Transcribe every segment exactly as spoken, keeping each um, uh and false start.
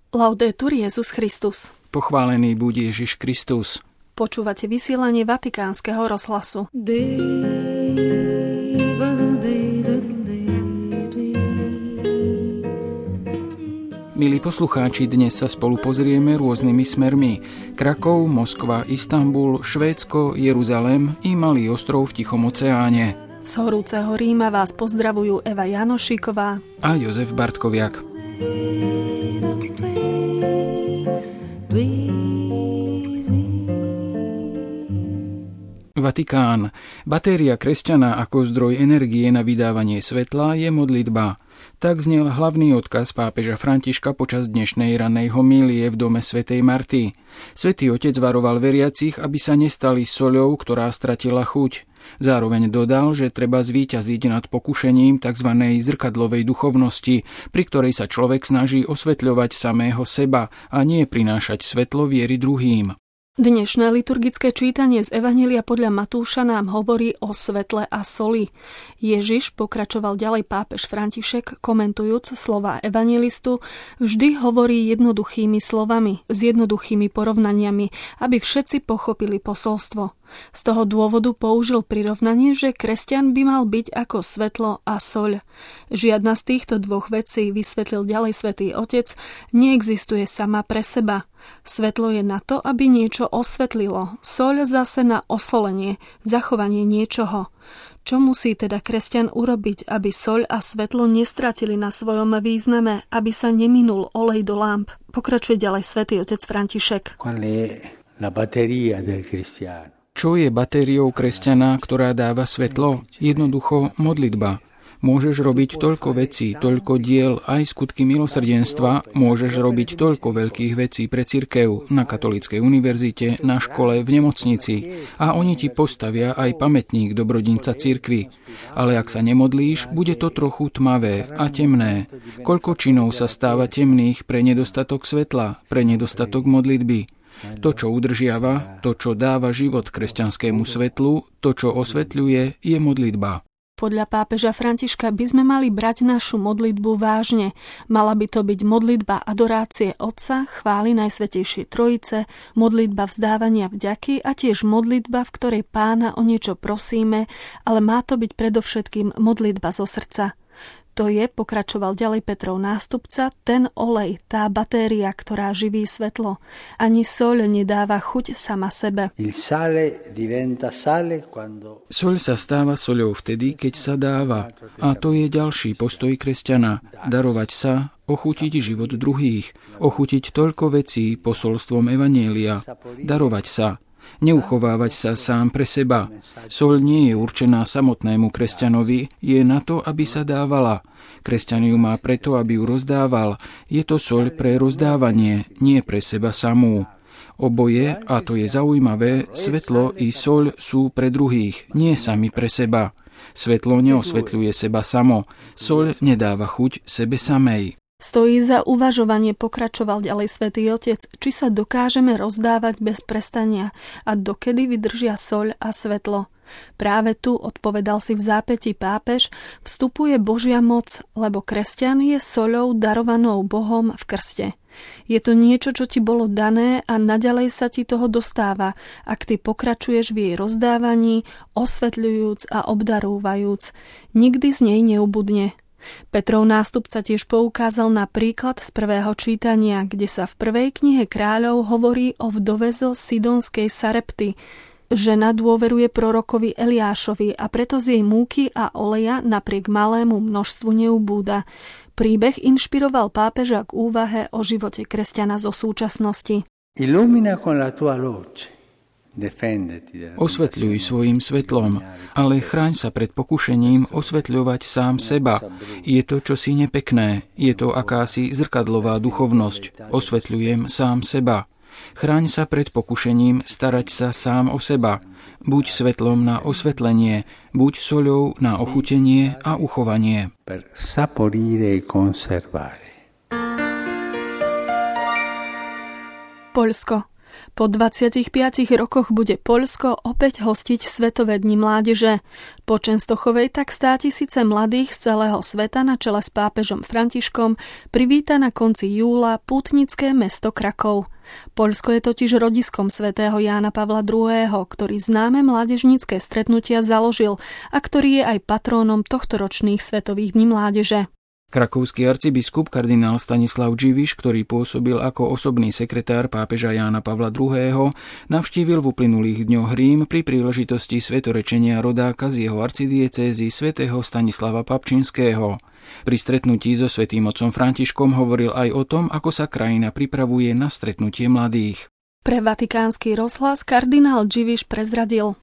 Laudetur Jesus Christus. Pochválený buď Ježiš Kristus. Počúvate vysielanie Vatikánskeho rozhlasu. Milí poslucháči, dnes sa spolu pozrieme rôznymi smermi. Krakov, Moskva, Istanbul, Švédsko, Jeruzalém i malý ostrov v Tichom oceáne. Z horúceho Ríma vás pozdravujú Eva Janošíková a Jozef Bartkoviak. Vatikán. Batéria kresťana ako zdroj energie na vydávanie svetla je modlitba. Tak znel hlavný odkaz pápeža Františka počas dnešnej rannej homílie v dome svätej Marty. Svätý Otec varoval veriacich, aby sa nestali soľou, ktorá stratila chuť. Zároveň dodal, že treba zvíťaziť nad pokušením tzv. Zrkadlovej duchovnosti, pri ktorej sa človek snaží osvetľovať samého seba a nie prinášať svetlo viery druhým. Dnešné liturgické čítanie z Evanjelia podľa Matúša nám hovorí o svetle a soli. Ježiš, pokračoval ďalej pápež František, komentujúc slova evanjelistu, vždy hovorí jednoduchými slovami, s jednoduchými porovnaniami, aby všetci pochopili posolstvo. Z toho dôvodu použil prirovnanie, že kresťan by mal byť ako svetlo a soľ. Žiadna z týchto dvoch vecí, vysvetlil ďalej svätý Otec, neexistuje sama pre seba. Svetlo je na to, aby niečo osvetlilo, soľ zase na osolenie, zachovanie niečoho. Čo musí teda kresťan urobiť, aby soľ a svetlo nestratili na svojom význame, aby sa neminul olej do lámp? Pokračuje ďalej svätý Otec František. Čo je batériou kresťana, ktorá dáva svetlo? Jednoducho modlitba. Môžeš robiť toľko vecí, toľko diel, aj skutky milosrdenstva, môžeš robiť toľko veľkých vecí pre cirkev, na katolíckej univerzite, na škole, v nemocnici a oni ti postavia aj pamätník dobrodinca cirkvi. Ale ak sa nemodlíš, bude to trochu tmavé a temné. Koľko činov sa stáva temných pre nedostatok svetla, pre nedostatok modlitby. To, čo udržiava, to, čo dáva život kresťanskému svetlu, to, čo osvetľuje, je modlitba. Podľa pápeža Františka by sme mali brať našu modlitbu vážne. Mala by to byť modlitba adorácie Otca, chvály Najsvätejšej Trojice, modlitba vzdávania vďaky a tiež modlitba, v ktorej Pána o niečo prosíme, ale má to byť predovšetkým modlitba zo srdca. To je, pokračoval ďalej Petrov nástupca, ten olej, tá batéria, ktorá živí svetlo. Ani soľ nedáva chuť sama sebe. Soľ sa stáva soľou vtedy, keď sa dáva. A to je ďalší postoj kresťana. Darovať sa, ochutiť život druhých, ochutiť toľko vecí posolstvom evanjelia, darovať sa. Neuchovávať sa sám pre seba. Soľ nie je určená samotnému kresťanovi, je na to, aby sa dávala. Kresťan ju má preto, aby ju rozdával. Je to soľ pre rozdávanie, nie pre seba samú. Oboje, a to je zaujímavé, svetlo i soľ sú pre druhých, nie sami pre seba. Svetlo neosvetľuje seba samo, soľ nedáva chuť sebe samej. Stojí za uvažovanie, pokračoval ďalej svätý Otec, či sa dokážeme rozdávať bez prestania a dokedy vydržia soľ a svetlo. Práve tu, odpovedal si v zápäti pápež, vstupuje Božia moc, lebo kresťan je soľou darovanou Bohom v krste. Je to niečo, čo ti bolo dané a naďalej sa ti toho dostáva, ak ty pokračuješ v jej rozdávaní, osvetľujúc a obdarúvajúc. Nikdy z nej neubudne. Petrov nástupca tiež poukázal na príklad z prvého čítania, kde sa v prvej knihe kráľov hovorí o vdove zo Sidonskej Sarepty. Žena dôveruje prorokovi Eliášovi a preto z jej múky a oleja napriek malému množstvu neubúda. Príbeh inšpiroval pápeža k úvahe o živote kresťana zo súčasnosti. Illumina con la tua luce. Osvetľuj svojim svetlom, ale chráň sa pred pokušením osvetľovať sám seba. Je to čosi nepekné, je to akási zrkadlová duchovnosť. Osvetľujem sám seba. Chráň sa pred pokušením starať sa sám o seba. Buď svetlom na osvetlenie, buď soľou na ochutenie a uchovanie. Poľsko. Po dvadsiatich piatich rokoch bude Poľsko opäť hostiť Svetové dni mládeže. Po Čenstochovej tak státisíce mladých z celého sveta na čele s pápežom Františkom privíta na konci júla pútnické mesto Krakov. Poľsko je totiž rodiskom svätého Jána Pavla druhého., ktorý známe mládežnícke stretnutia založil a ktorý je aj patrónom tohtoročných Svetových dní mládeže. Krakovský arcibiskup kardinál Stanislav Dziwisz, ktorý pôsobil ako osobný sekretár pápeža Jána Pavla druhého., navštívil v uplynulých dňoch Rím pri príležitosti svetorečenia rodáka z jeho arcidiecézy svätého Stanislava Papčinského. Pri stretnutí so svätým otcom Františkom hovoril aj o tom, ako sa krajina pripravuje na stretnutie mladých. Pre Vatikánsky rozhlas kardinál Dziwisz prezradil: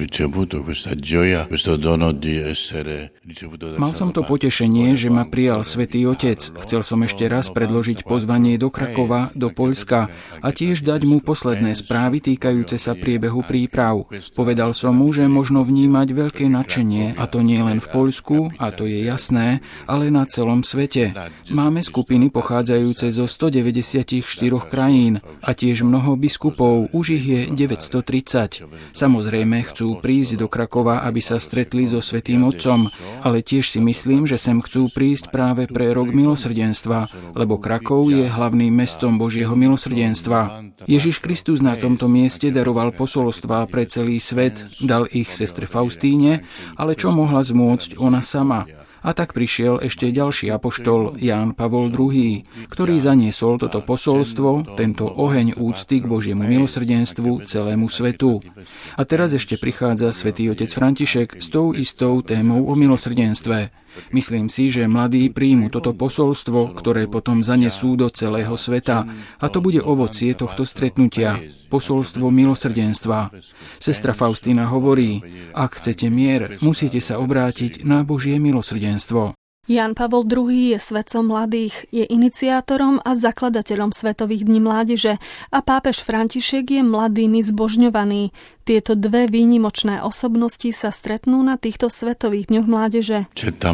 Mal som to potešenie, že ma prijal Svätý Otec. Chcel som ešte raz predložiť pozvanie do Krakova, do Poľska a tiež dať mu posledné správy týkajúce sa priebehu príprav. Povedal som mu, že možno vnímať veľké nadšenie, a to nie len v Poľsku, a to je jasné, ale na celom svete. Máme skupiny pochádzajúce zo stodeväťdesiatštyri krajín a tiež mnoho biskupov, už ich je deväťstotridsať. Samozrejme chcú prísť do Krakova, aby sa stretli so Svätým Otcom, ale tiež si myslím, že sem chcú prísť práve pre rok milosrdenstva, lebo Krakov je hlavným mestom Božieho milosrdenstva. Ježiš Kristus na tomto mieste daroval posolstvá pre celý svet, dal ich sestre Faustíne, ale čo mohla zmôcť ona sama? A tak prišiel ešte ďalší apoštol, Ján Pavol druhý., ktorý zaniesol toto posolstvo, tento oheň úcty k Božiemu milosrdenstvu celému svetu. A teraz ešte prichádza svätý otec František s tou istou témou o milosrdenstve. Myslím si, že mladí príjmu toto posolstvo, ktoré potom zanesú do celého sveta. A to bude ovocie tohto stretnutia. Posolstvo milosrdenstva. Sestra Faustína hovorí: ak chcete mier, musíte sa obrátiť na Božie milosrdenstvo. Ján Pavol druhý. je svetcom mladých, je iniciátorom a zakladateľom Svetových dní mládeže a pápež František je mladými zbožňovaný. Tieto dve výnimočné osobnosti sa stretnú na týchto Svetových dňoch mládeže.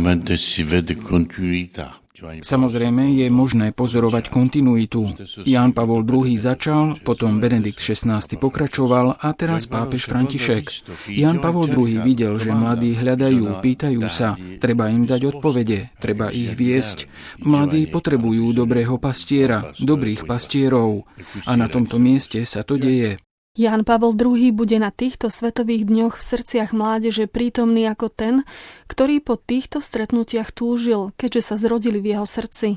Samozrejme je možné pozorovať kontinuitu. Ján Pavol druhý. začal, potom Benedikt šestnásty. pokračoval a teraz pápež František. Ján Pavol druhý. videl, že mladí hľadajú, pýtajú sa, treba im dať odpovede, treba ich viesť. Mladí potrebujú dobrého pastiera, dobrých pastierov. A na tomto mieste sa to deje. Ján Pavol druhý. bude na týchto svetových dňoch v srdciach mládeže prítomný ako ten, ktorý po týchto stretnutiach túžil, keďže sa zrodili v jeho srdci.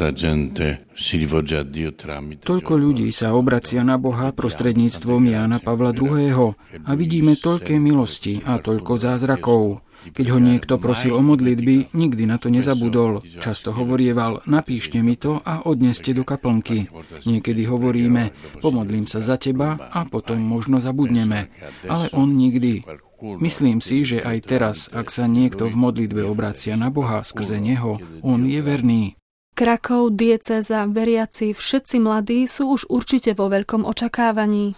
Toľko ľudí sa obracia na Boha prostredníctvom Jána Pavla druhého. a vidíme toľké milosti a toľko zázrakov. Keď ho niekto prosil o modlitby, nikdy na to nezabudol. Často hovorieval: napíšte mi to a odneste do kaplnky. Niekedy hovoríme: pomodlím sa za teba a potom možno zabudneme. Ale on nikdy. Myslím si, že aj teraz, ak sa niekto v modlitbe obracia na Boha skrze neho, on je verný. Krakov, diecéza, veriaci, všetci mladí sú už určite vo veľkom očakávaní.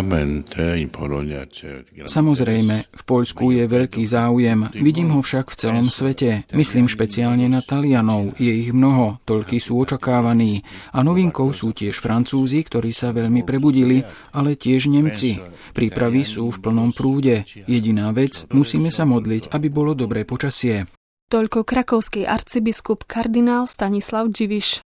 Samozrejme, v Poľsku je veľký záujem, vidím ho však v celom svete. Myslím špeciálne na Talianov, je ich mnoho, toľkí sú očakávaní. A novinkou sú tiež Francúzi, ktorí sa veľmi prebudili, ale tiež Nemci. Prípravy sú v plnom prúde. Jediná vec, musíme sa modliť, aby bolo dobré počasie. Toľko krakovský arcibiskup kardinál Stanislav Dziwisz.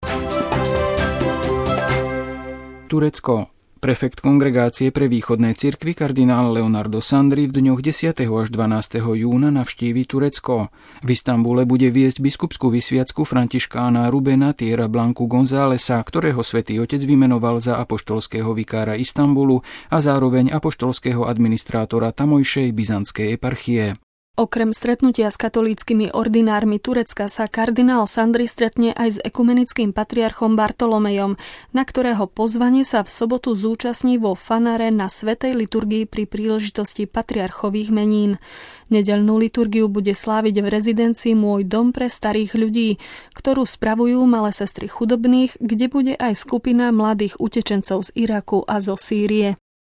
Turecko. Prefekt Kongregácie pre východné cirkvi kardinál Leonardo Sandri v dňoch desiateho až dvanásteho júna navštívi Turecko. V Istanbule bude viesť biskupskú vysviacku františkána Rubena Tiera Blanku Gonzálesa, ktorého Svätý Otec vymenoval za apoštolského vikára Istanbulu a zároveň apoštolského administrátora tamojšej byzantskej eparchie. Okrem stretnutia s katolíckymi ordinármi Turecka sa kardinál Sandri stretne aj s ekumenickým patriarchom Bartolomejom, na ktorého pozvanie sa v sobotu zúčastní vo Fanare na svätej liturgii pri príležitosti patriarchových menín. Nedeľnú liturgiu bude sláviť v rezidencii Môj dom pre starých ľudí, ktorú spravujú Malé sestry chudobných, kde bude aj skupina mladých utečencov z Iraku a zo Sýrie.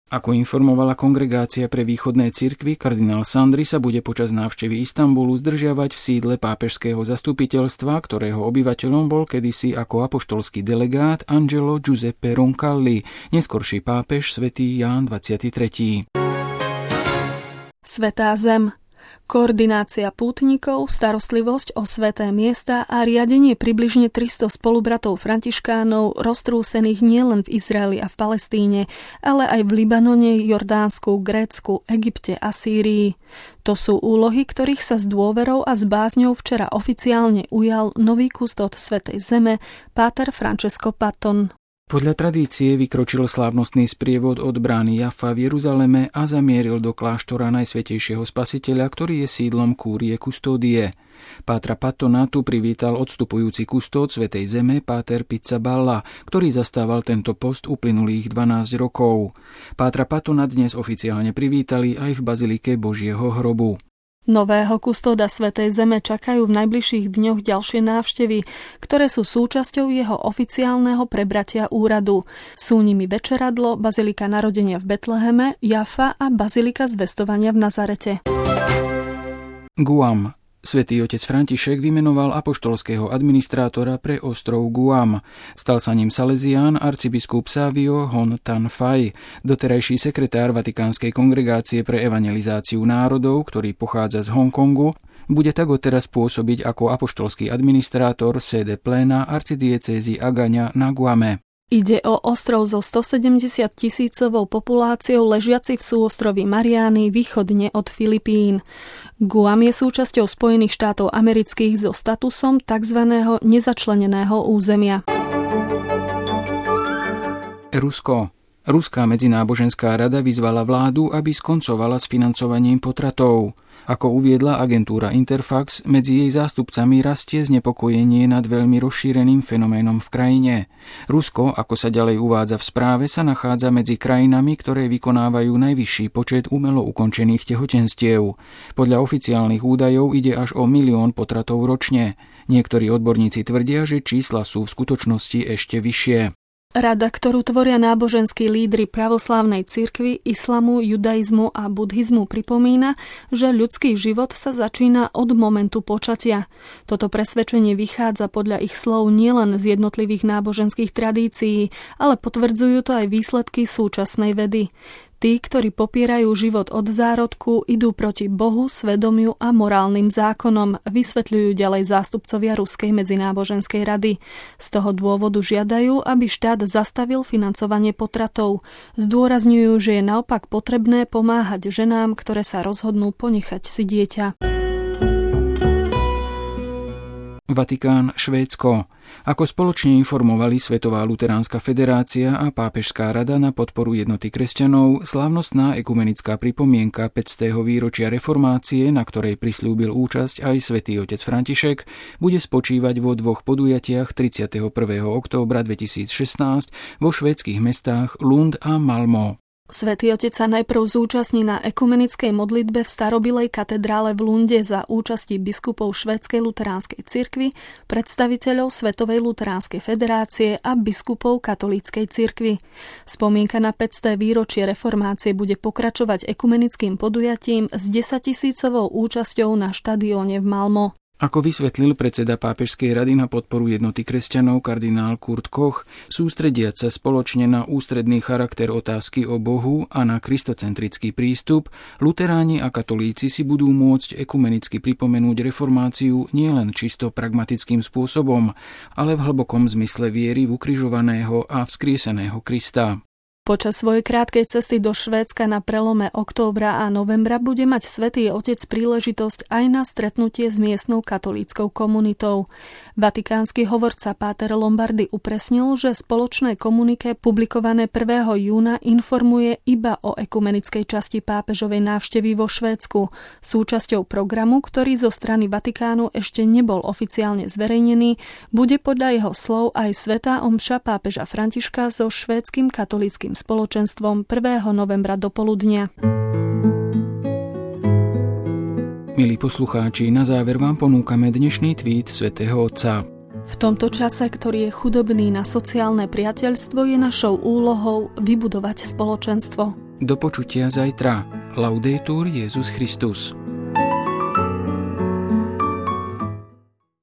Ako informovala Kongregácia pre východné cirkvi, kardinál Sandri sa bude počas návštevy Istanbulu zdržiavať v sídle pápežského zastupiteľstva, ktorého obyvateľom bol kedysi ako apoštolský delegát Angelo Giuseppe Roncalli, neskorší pápež svätý Ján dvadsiaty tretí. Svätá zem. Koordinácia pútnikov, starostlivosť o sväté miesta a riadenie približne tristo spolubratov františkánov roztrúsených nielen v Izraeli a v Palestíne, ale aj v Libanone, Jordánsku, Grécku, Egypte a Sýrii. To sú úlohy, ktorých sa s dôverou a s bázňou včera oficiálne ujal nový kustód Svätej zeme, páter Francesco Patton. Podľa tradície vykročil slávnostný sprievod od brány Jaffa v Jeruzaleme a zamieril do kláštora Najsvätejšieho Spasiteľa, ktorý je sídlom kúrie kustódie. Pátra Pattona tu privítal odstupujúci kustód Svätej zeme páter Pizzaballa, ktorý zastával tento post uplynulých dvanásť rokov. Pátra Pattona dnes oficiálne privítali aj v bazilike Božieho hrobu. Nového kustóda Svätej zeme čakajú v najbližších dňoch ďalšie návštevy, ktoré sú súčasťou jeho oficiálneho prebratia úradu. Sú nimi Večeradlo, Bazilika narodenia v Betleheme, Jaffa a Bazilika zvestovania v Nazarete. Guam. Svätý otec František vymenoval apoštolského administrátora pre ostrov Guam. Stal sa ním Salesián arcibiskup Savio Hon Tan Fai, doterajší sekretár Vatikánskej kongregácie pre evangelizáciu národov, ktorý pochádza z Hongkongu, bude tak odteraz pôsobiť ako apoštolský administrátor sede pléna arcidiecézy Agaňa na Guame. Ide o ostrov so stosedemdesiat tisícovou populáciou ležiaci v súostroví Mariány východne od Filipín. Guam je súčasťou Spojených štátov amerických so statusom tzv. Nezačleneného územia. Rusko. Ruská medzináboženská rada vyzvala vládu, aby skoncovala s financovaním potratov. Ako uviedla agentúra Interfax, medzi jej zástupcami rastie znepokojenie nad veľmi rozšíreným fenoménom v krajine. Rusko, ako sa ďalej uvádza v správe, sa nachádza medzi krajinami, ktoré vykonávajú najvyšší počet umelo ukončených tehotenstiev. Podľa oficiálnych údajov ide až o milión potratov ročne. Niektorí odborníci tvrdia, že čísla sú v skutočnosti ešte vyššie. Rada, ktorú tvoria náboženskí lídri pravoslávnej cirkvi, islamu, judaizmu a buddhizmu, pripomína, že ľudský život sa začína od momentu počatia. Toto presvedčenie vychádza podľa ich slov nielen z jednotlivých náboženských tradícií, ale potvrdzujú to aj výsledky súčasnej vedy. Tí, ktorí popierajú život od zárodku, idú proti Bohu, svedomiu a morálnym zákonom, vysvetľujú ďalej zástupcovia Ruskej medzináboženskej rady. Z toho dôvodu žiadajú, aby štát zastavil financovanie potratov. Zdôrazňujú, že je naopak potrebné pomáhať ženám, ktoré sa rozhodnú ponechať si dieťa. Vatikán, Švédsko. Ako spoločne informovali Svetová luteránska federácia a Pápežská rada na podporu jednoty kresťanov, slávnostná ekumenická pripomienka päťstého výročia reformácie, na ktorej prisľúbil účasť aj svätý otec František, bude spočívať vo dvoch podujatiach tridsiateho prvého októbra dvetisícšestnásť vo švédskych mestách Lund a Malmö. Svätý otec sa najprv zúčastní na ekumenickej modlitbe v starobilej katedrále v Lunde za účasti biskupov Švédskej luteránskej cirkvi, predstaviteľov Svetovej luteránskej federácie a biskupov katolíckej cirkvi. Spomienka na päťsté výročie reformácie bude pokračovať ekumenickým podujatím s desaťtisícovou účasťou na štadióne v Malmö. Ako vysvetlil predseda Pápežskej rady na podporu jednoty kresťanov kardinál Kurt Koch, sústrediať sa spoločne na ústredný charakter otázky o Bohu a na kristocentrický prístup, luteráni a katolíci si budú môcť ekumenicky pripomenúť reformáciu nielen čisto pragmatickým spôsobom, ale v hlbokom zmysle viery v ukrižovaného a vzkrieseného Krista. Počas svojej krátkej cesty do Švédska na prelome októbra a novembra bude mať Svätý Otec príležitosť aj na stretnutie s miestnou katolíckou komunitou. Vatikánsky hovorca páter Lombardi upresnil, že spoločné komuniké publikované prvého júna informuje iba o ekumenickej časti pápežovej návštevy vo Švédsku. Súčasťou programu, ktorý zo strany Vatikánu ešte nebol oficiálne zverejnený, bude podľa jeho slov aj svätá omša pápeža Františka so švédskym katolíckym spoločenstvom prvého novembra do poludnia. Milí poslucháči, na záver vám ponúkame dnešný tweet svätého Otca. V tomto čase, ktorý je chudobný na sociálne priateľstvo, je našou úlohou vybudovať spoločenstvo. Do počutia zajtra. Laudetur Jesus Christus.